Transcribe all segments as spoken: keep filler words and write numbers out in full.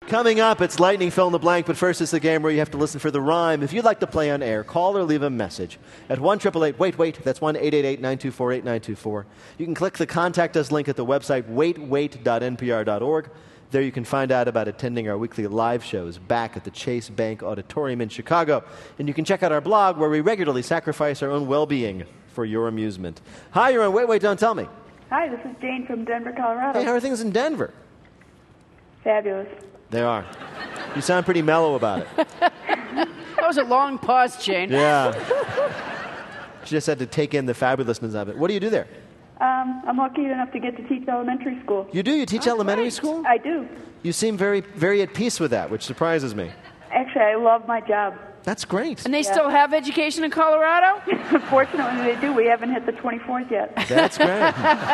Coming up, it's Lightning Fill in the Blank, but first it's the game where you have to listen for the rhyme. If you'd like to play on air, call or leave a message at one eight eight eight, wait, wait. That's one eight eight eight, nine two four, eight nine two four. You can click the Contact Us link at the website wait wait dot n p r dot org. There you can find out about attending our weekly live shows back at the Chase Bank Auditorium in Chicago. And you can check out our blog where we regularly sacrifice our own well-being for your amusement. Hi, you're on Wait, Wait, Don't Tell Me. Hi, this is Jane from Denver, Colorado. Hey, how are things in Denver? Fabulous. They are. You sound pretty mellow about it. That was a long pause, Jane. Yeah. She just had to take in the fabulousness of it. What do you do there? Um, I'm lucky enough to get to teach elementary school. You do? You teach Oh, elementary great. school? I do. You seem very, very at peace with that, which surprises me. Actually, I love my job. That's great. And they still have education in Colorado? Fortunately, they do. We haven't hit the twenty-fourth yet. That's great.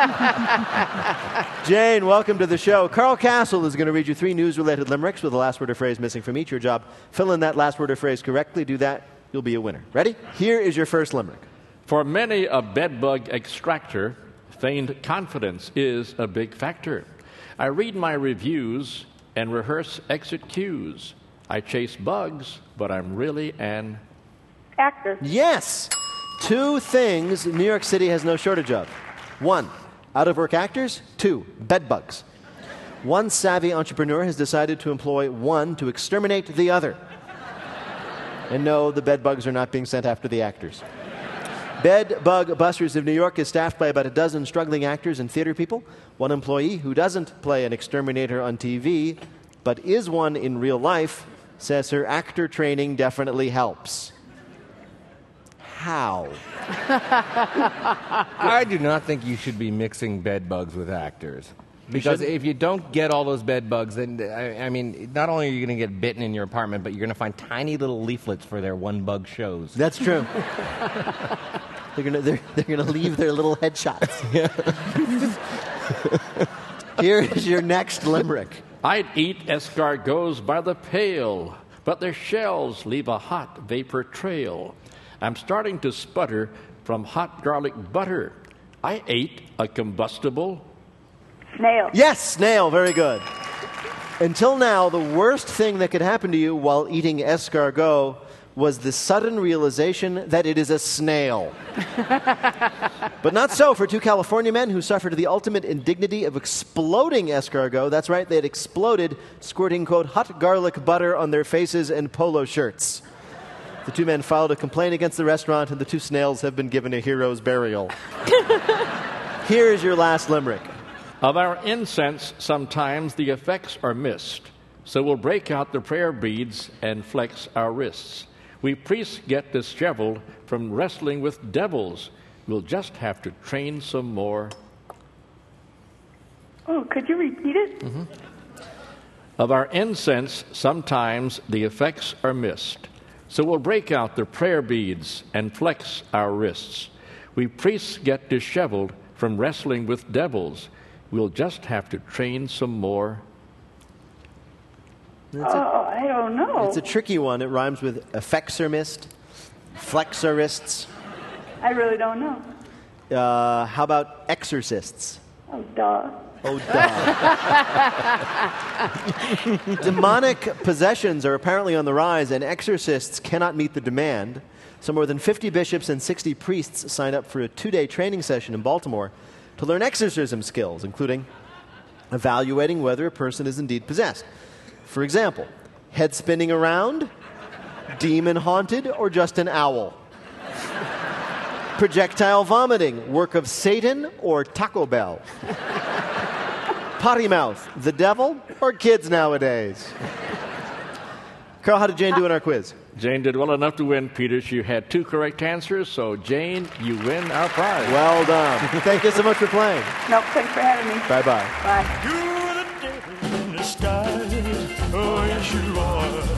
Jane, welcome to the show. Carl Castle is going to read you three news-related limericks with the last word or phrase missing from each. Your job, fill in that last word or phrase correctly. Do that, you'll be a winner. Ready? Here is your first limerick. For many a bedbug extractor, feigned confidence is a big factor. I read my reviews and rehearse exit cues. I chase bugs, but I'm really an... Actor. Yes! Two things New York City has no shortage of. One, out-of-work actors. Two, bedbugs. One savvy entrepreneur has decided to employ one to exterminate the other. And no, the bedbugs are not being sent after the actors. Bed Bug Busters of New York is staffed by about a dozen struggling actors and theater people. One employee who doesn't play an exterminator on T V, but is one in real life, says her actor training definitely helps. How? I do not think you should be mixing bed bugs with actors. Because if you don't get all those bed bugs, then, I, I mean, not only are you going to get bitten in your apartment, but you're going to find tiny little leaflets for their one-bug shows. That's true. they're going to they're, they're gonna leave their little headshots. Here is your next limerick. I'd eat escargots by the pail, but their shells leave a hot vapor trail. I'm starting to sputter from hot garlic butter. I ate a combustible... Snail. Yes, snail. Very good. Until now, the worst thing that could happen to you while eating escargot was the sudden realization that it is a snail. But not so for two California men who suffered the ultimate indignity of exploding escargot. That's right, they had exploded, squirting, quote, hot garlic butter on their faces and polo shirts. The two men filed a complaint against the restaurant, and the two snails have been given a hero's burial. Here is your last limerick. Of our incense, sometimes the effects are missed, so we'll break out the prayer beads and flex our wrists. We priests get disheveled from wrestling with devils. We'll just have to train some more. Oh, could you repeat it? Mm-hmm. Of our incense, sometimes the effects are missed, so we'll break out the prayer beads and flex our wrists. We priests get disheveled from wrestling with devils. We'll just have to train some more. That's oh, a, I don't know. It's a tricky one. It rhymes with effexormist, flexorists. I really don't know. Uh, how about exorcists? Oh, duh. Oh, duh. Demonic possessions are apparently on the rise, and exorcists cannot meet the demand. So more than fifty bishops and sixty priests signed up for a two-day training session in Baltimore to learn exorcism skills, including evaluating whether a person is indeed possessed. For example, head spinning around, demon haunted, or just an owl. Projectile vomiting, work of Satan or Taco Bell. Potty mouth, the devil, or kids nowadays. Carl, how did Jane do in our quiz? Jane did well enough to win, Peter. She had two correct answers, so Jane, you win our prize. Well done. Thank you so much for playing. Nope, thanks for having me. Bye-bye. Bye. You're the devil in disguise. Oh, yes, you are.